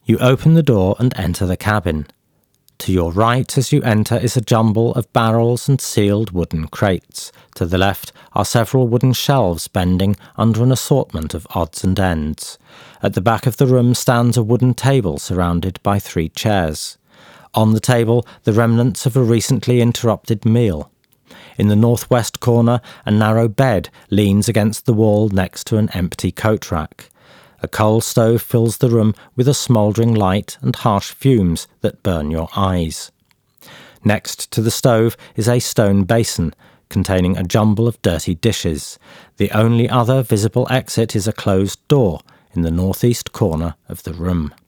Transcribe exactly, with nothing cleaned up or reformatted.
You open the door and enter the cabin. To your right as you enter is a jumble of barrels and sealed wooden crates. To the left are several wooden shelves bending under an assortment of odds and ends. At the back of the room stands a wooden table surrounded by three chairs. On the table, the remnants of a recently interrupted meal. In the northwest corner, a narrow bed leans against the wall next to an empty coat rack. A coal stove fills the room with a smouldering light and harsh fumes that burn your eyes. Next to the stove is a stone basin containing a jumble of dirty dishes. The only other visible exit is a closed door in the northeast corner of the room.